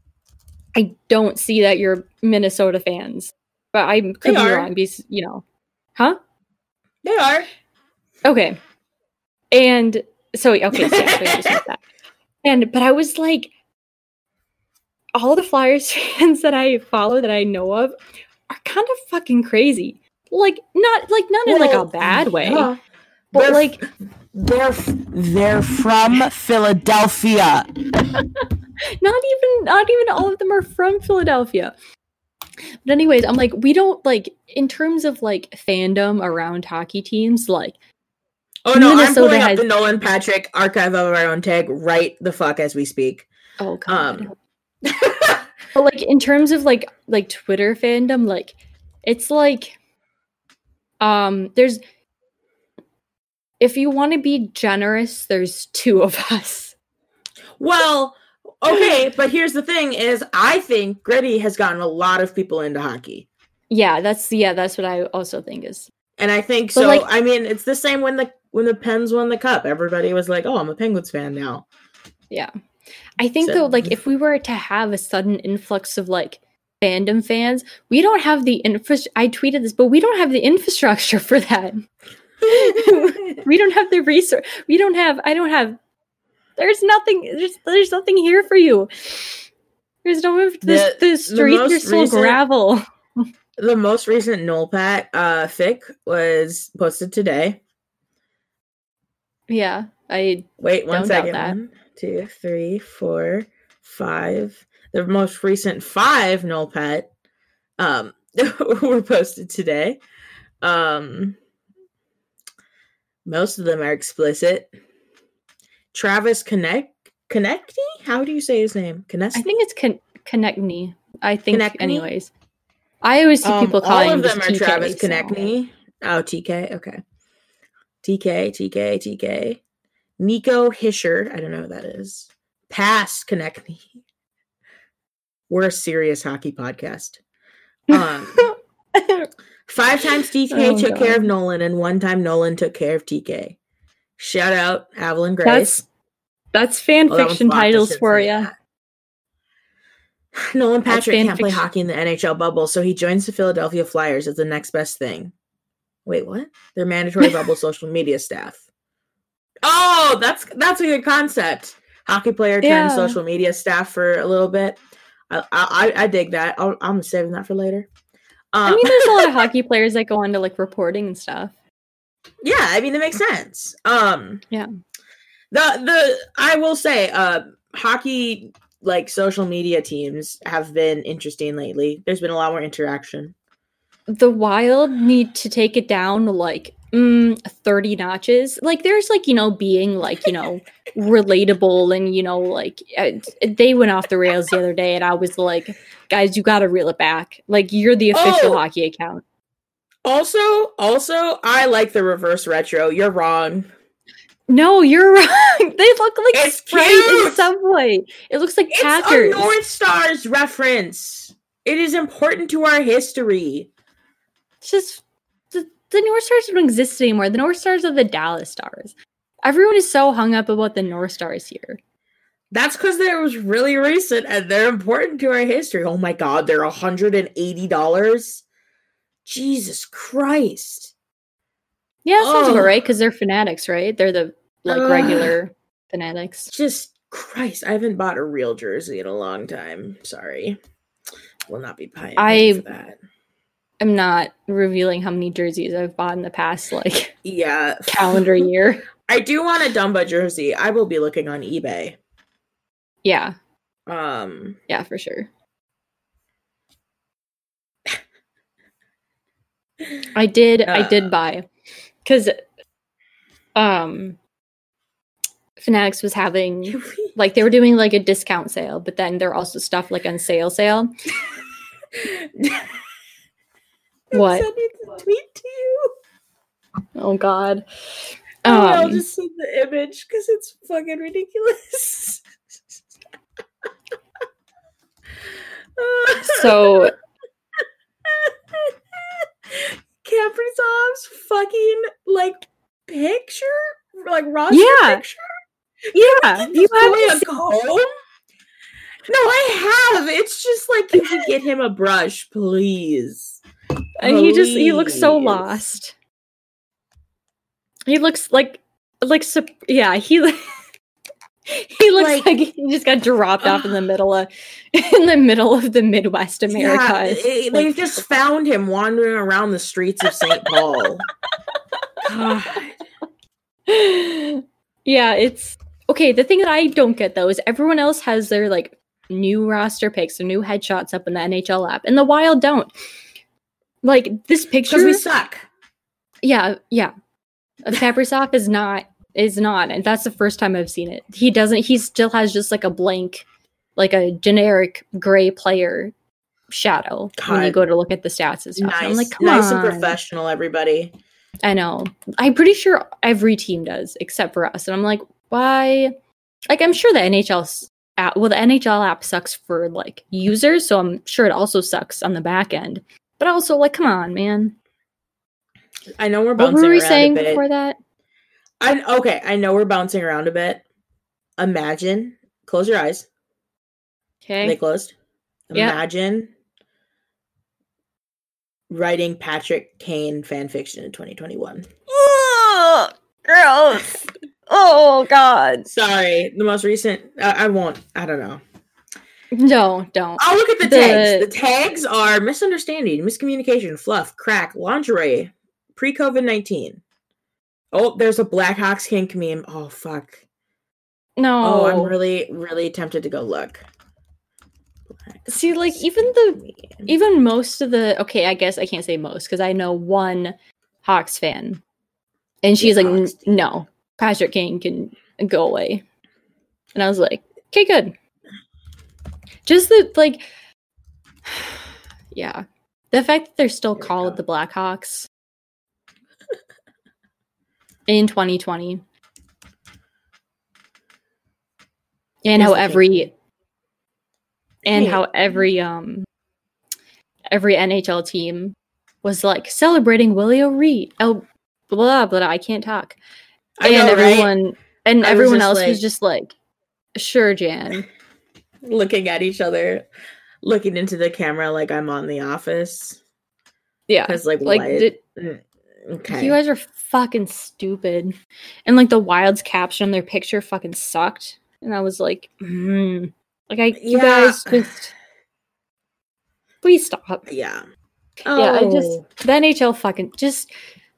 I don't see that you're Minnesota fans, but I could They be are. wrong because you know, huh? They are. Okay, and so okay, so yeah, so I just said that. And but I was like, all the Flyers fans that I follow that I know of are kind of fucking crazy. Like not like not in like a bad way, yeah. but They're- like They're they're from Philadelphia. not even not even all of them are from Philadelphia. But anyways, I'm like, we don't like in terms of like fandom around hockey teams, like Oh no, Minnesota I'm pulling has- up the Nolan Patrick archive of our own tag right the fuck as we speak. oh god. Um, But like in terms of like like Twitter fandom, like it's like um there's if you want to be generous, there's two of us. well, okay, but here's the thing: is I think Gritty has gotten a lot of people into hockey, Yeah, that's yeah, that's what I also think is. and I think But, so. like- I mean, it's the same when the when the Pens won the cup. Everybody was like, "Oh, I'm a Penguins fan now." Yeah. I think So- though, like if we were to have a sudden influx of like fandom fans, we don't have the infra I tweeted this, but we don't have the infrastructure for that. We don't have the resource. We don't have I don't have there's nothing there's there's nothing here for you. There's no the, The- the the streets most are still recent- gravel. The most recent Nolpat uh, fic was posted today. Yeah. I Wait one Don't doubt second. that. One, two, three, four, five. The most recent five Nolpat um, were posted today. Um, most of them are explicit. Travis Connect Connecty? How do you say his name? Connecty? I think it's con- Konechny. I think Konechny? anyways. I always see Um, people all calling of him them just are T K, Travis so- Konechny. Oh, T K. Okay. T K, T K, T K. Nico Hischer. I don't know who that is. Past Konechny. We're a serious hockey podcast. Um, five times T K Oh, took care of God. Nolan, and one time Nolan took care of T K. Shout out Avalon Grace. That's that's fan Oh, that one's fiction blocked. I titles shouldn't for say you. that. Nolan That's Patrick fan can't play fiction. hockey in the N H L bubble, so he joins the Philadelphia Flyers as the next best thing. Wait, what? They're mandatory bubble social media staff. Oh, that's that's a good concept. Hockey player turned Yeah. social media staff for a little bit. I I, I dig that. I'll, I'm saving that for later. I Um, mean, there's a lot of hockey players that go on to like reporting and stuff. yeah, I mean that makes sense. Um, Yeah. The the I will say, uh, hockey like social media teams have been interesting lately. There's been a lot more interaction. The Wild need to take it down like mm, thirty notches. Like there's like, you know, being like, you know, relatable and, you know, like uh, they went off the rails the other day and I was like, guys, you got to reel it back. Like you're the official Oh. hockey account. Also, also, I like the reverse retro. You're wrong. No, you're wrong. They look like It's Sprite cute! in Subway. It looks like It's Packers. a North Stars reference. It is important to our history. It's just the, the North Stars don't exist anymore. The North Stars are the Dallas Stars. Everyone is so hung up about the North Stars here. That's because they was really recent and they're important to our history. Oh my god, they're one hundred eighty dollars. Jesus Christ. Yeah, that sounds Ugh. about right, because they're Fanatics, right? They're the like Ugh. regular Fanatics. Just Christ, I haven't bought a real jersey in a long time. Sorry. Will not be paying I for that. I'm not revealing how many jerseys I've bought in the past like Yeah. calendar year. I do want a Dumba jersey. I will be looking on eBay. Yeah. Um Yeah, for sure. I did uh, I did buy because um Fanatics was having like they were doing like a discount sale, but then there are also stuff like on sale sale. What? I'm sending the tweet to you. Oh god. Um, Um, I'll just send the image because it's fucking ridiculous. So Kaprizov's fucking like picture, like roster Yeah. picture. yeah, You you have have a comb? No, I have. It's just like you can get him a brush, please. and he just he looks so Please. lost. He looks like like sup- yeah, he he looks like, Like- he just got dropped off in the middle of in the middle of the Midwest America. Yeah, It's it- like- they just found him wandering around the streets of Saint Paul. God. Yeah, it's okay. The thing that I don't get though is everyone else has their like new roster picks or new headshots up in the N H L app, and the Wild don't. Like this picture, Because we suck. yeah, yeah. Kaprizov is not is not, and that's the first time I've seen it. He doesn't. He still has just like a blank, like a generic gray player shadow when you God. go to look at the stats and stuff. Nice, And I'm like, come nice on. and professional, everybody. I know. I'm pretty sure every team does, except for us. And I'm like, why? Like, I'm sure the N H L app, well, the N H L app sucks for like users, so I'm sure it also sucks on the back end. But also, like, come on, man. I know we're What bouncing were we around saying a bit. before that? I okay. I know we're bouncing around a bit. Imagine. Close your eyes. Are they Okay. closed? Yeah. Imagine writing Patrick Kane fan fiction in twenty twenty-one. Ugh, gross. Oh, God. Sorry, the most recent. Uh, I won't. I don't know. No, don't. I'll look at the, The- tags. The tags are misunderstanding, miscommunication, fluff, crack, lingerie, pre-COVID nineteen. Oh, there's a Blackhawks kink meme. Oh fuck. No. Oh, I'm really, really tempted to go look. See, like, even the even most of the okay, I guess I can't say most because I know one Hawks fan, and she's Yeah, like, "N- Hawks team. "No, Patrick Kane can go away," and I was like, "Okay, good." Just the like, yeah, the fact that they're still There we called go. the Blackhawks in twenty twenty, and Here's how the every kink. and Hey. how every um every N H L team was like celebrating Willie O'Ree. Oh, blah blah. I can't talk. I and know, right? everyone and I was everyone just else like- was just like, "Sure, Jan." Looking at each other, looking into the camera like I'm on The Office. Yeah, Because like, like what? did, Mm, okay. you guys are fucking stupid. And like the Wild's caption on their picture fucking sucked, and I was like, mm. like I, you Yeah. guys just please stop. yeah. Yeah, I just Oh. the N H L fucking just.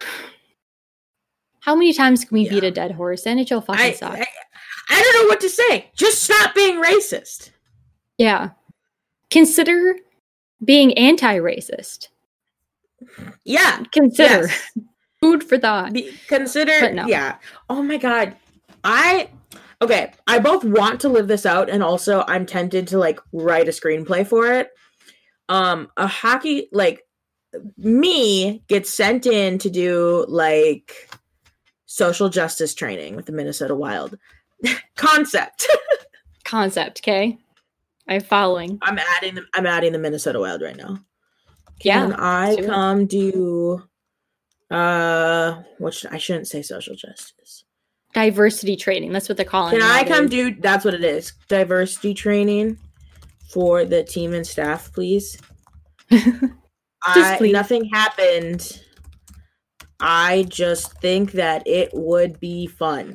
How many times can we beat Yeah. a dead horse? The N H L fucking I, sucks. I, I don't know what to say. Just stop being racist. Yeah. Consider being anti-racist. Yeah. Consider Yes. food for thought. Be, consider. But no. Yeah. Oh my God. I. Okay. I both want to live this out and also I'm tempted to like write a screenplay for it. Um, a hockey, like me gets sent in to do like social justice training with the Minnesota Wild. Concept. Concept, okay? I'm following. I'm adding the, I'm adding the Minnesota Wild right now. Yeah. Can I come do uh what should, I shouldn't say social justice. Diversity training. That's what they're calling it. Can I come do that's what it is. Diversity training for the team and staff, please. I, please. Nothing happened. I just think that it would be fun.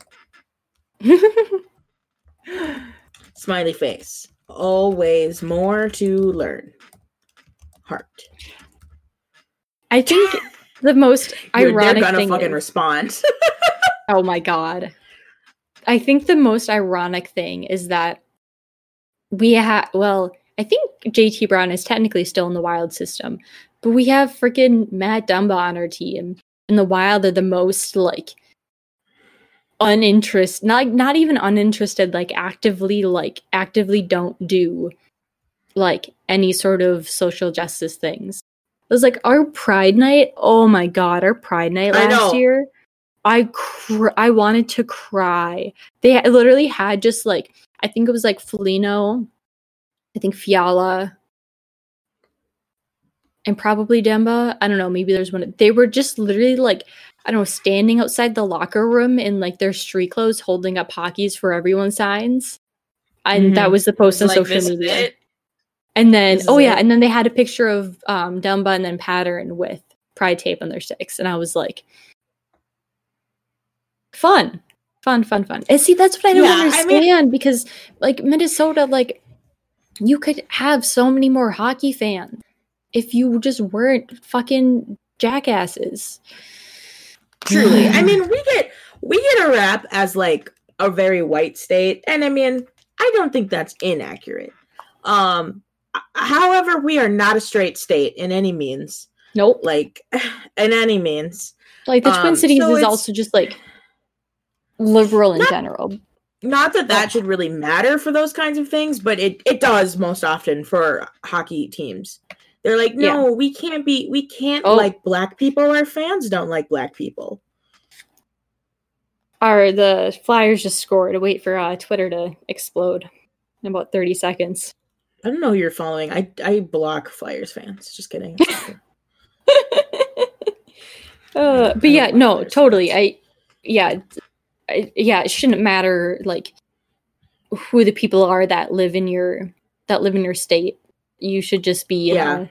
Smiley face. Always more to learn. Heart. I think the most ironic They're gonna thing fucking is, respond. oh my god. I think the most ironic thing is that we have, well, I think J T Brown is technically still in the Wild system, but we have freaking Matt Dumba on our team. And the Wild are the most, like, uninterested, not, not even uninterested, like, actively, like, actively don't do, like, any sort of social justice things. It was like, our Pride Night, oh my god, our Pride Night last year, I cr- I wanted to cry. They literally had just, like, I think it was, like, Foligno, I think Fiala, and probably Demba. I don't know, maybe there's one. They were just literally, like, I don't know, standing outside the locker room in, like, their street clothes, holding up hockeys for everyone signs. And mm-hmm. that was the post on like, social media. And then, oh yeah, it. and then they had a picture of um, Demba and then Pattern with Pride tape on their sticks. And I was like, fun, fun, fun, fun. And see, that's what I don't yeah, understand I mean, because, like, Minnesota, like, you could have so many more hockey fans if you just weren't fucking jackasses. Truly. I mean, we get we get a rap as, like, a very white state, and I mean, I don't think that's inaccurate. Um, however, we are not a straight state in any means. Nope. Like, in any means. Like, the Twin um, Cities so is also just, like, liberal in not, general. Not that that oh. should really matter for those kinds of things, but it, it does most often for hockey teams. They're like, no, yeah. we can't be, we can't oh. like black people. Our fans don't like black people. Our, the Flyers just scored. Wait for uh, Twitter to explode in about thirty seconds. I don't know who you're following. I, I block Flyers fans. Just kidding. uh, but yeah, no, Flyers totally. Fans. I, yeah, I, yeah, it shouldn't matter, like, who the people are that live in your, that live in your state. You should just be, yeah. know,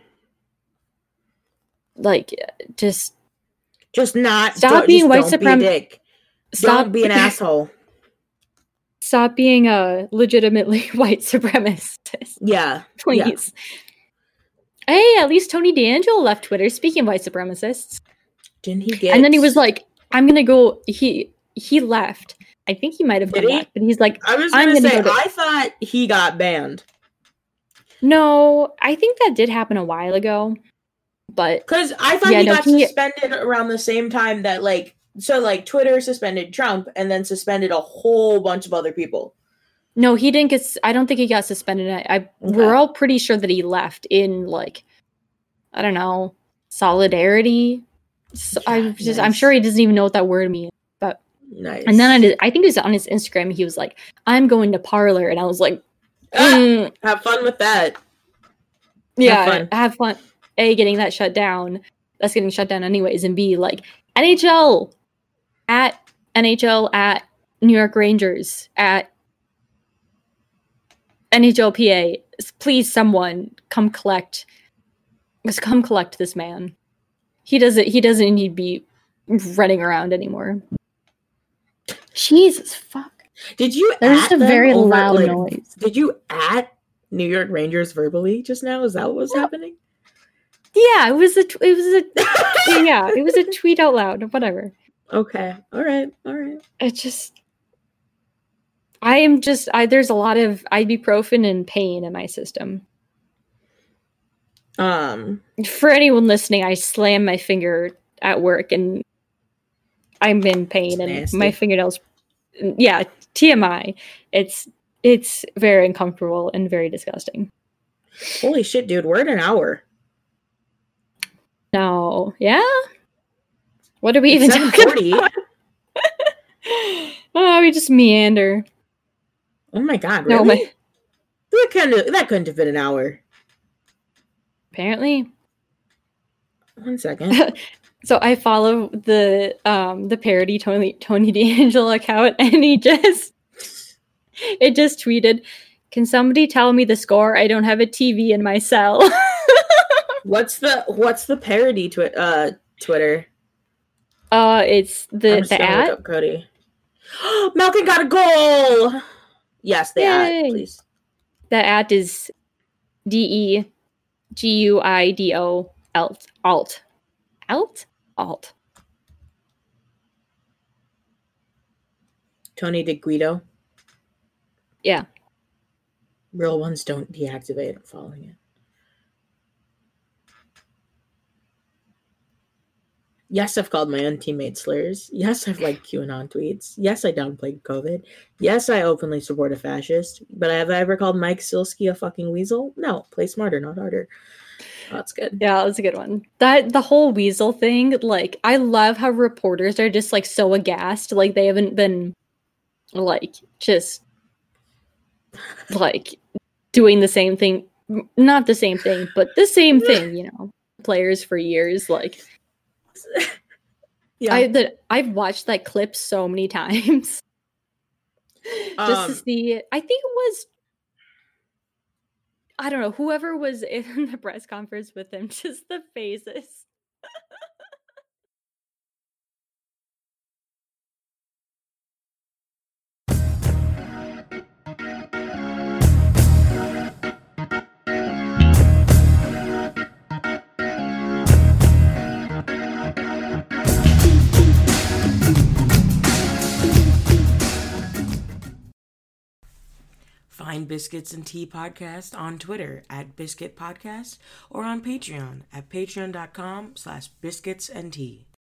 like, just, just not stop being white supremacist. Stop don't be an asshole. Stop being a legitimately white supremacist. Yeah, please. Yeah. Hey, at least Tony DeAngelo left Twitter. Speaking of white supremacists, didn't he get? And then he was like, "I'm gonna go." He he left. I think he might have done that, but he's like, "I was gonna, I'm gonna say, go to- I thought he got banned." No, I think that did happen a while ago, but because I thought yeah, he no, got he... suspended around the same time that, like, so like Twitter suspended Trump and then suspended a whole bunch of other people. No, he didn't get. I don't think he got suspended. I, I okay. We're all pretty sure that he left in, like, I don't know, solidarity. So yeah, I just, nice. I'm sure he doesn't even know what that word means. But nice. And then I, did, I think it was on his Instagram. He was like, "I'm going to Parler," and I was like, mm. ah, "Have fun with that." Yeah, have fun. have fun. A, getting that shut down. That's getting shut down anyways, and B, like, N H L at N H L at New York Rangers at N H L P A, please, someone come collect. Just come collect this man. He doesn't. He doesn't need to be running around anymore. Jesus fuck! Did you? There's just a very over, loud like, noise. Did you at New York Rangers verbally just now? Is that what was no. happening? Yeah, it was a. T- it was a. yeah, it was a tweet out loud. Whatever. Okay. All right. All right. It just. I am just, I, there's a lot of ibuprofen and pain in my system. Um, For anyone listening, I slammed my finger at work and I'm in pain and nasty. My fingernails, yeah, T M I. It's, it's very uncomfortable and very disgusting. Holy shit, dude, we're at an hour. No, yeah? What are we even talking about? Oh, we just meander. Oh my god, really? No, my... that, kind of, that couldn't have been an hour. Apparently. One second. So I follow the um the parody Tony Tony D'Angelo account, and he just it just tweeted, "Can somebody tell me the score? I don't have a T V in my cell." What's the what's the parody twi- uh Twitter? Uh it's the I'm just the gonna ad. Look up Cody. Malkin got a goal. Yes, the Yay. ad, please. The ad is D E G U I D O alt alt alt alt. Tony DeGuido. Yeah. Real ones don't deactivate. I'm following it. Yes, I've called my own teammates slurs. Yes, I've liked QAnon tweets. Yes, I downplayed COVID. Yes, I openly support a fascist. But have I ever called Mike Silsky a fucking weasel? No. Play smarter, not harder. Oh, that's good. Yeah, that's a good one. That the whole weasel thing, like, I love how reporters are just like so aghast. Like they haven't been like just like doing the same thing. Not the same thing, but the same thing, you know, players for years. Like yeah, I that I've watched that clip so many times. Just um, to see, I think it was, I don't know, whoever was in the press conference with him, just the faces. Find Biscuits and Tea Podcast on Twitter at Biscuit Podcast or on Patreon at patreon.com slash biscuits and tea.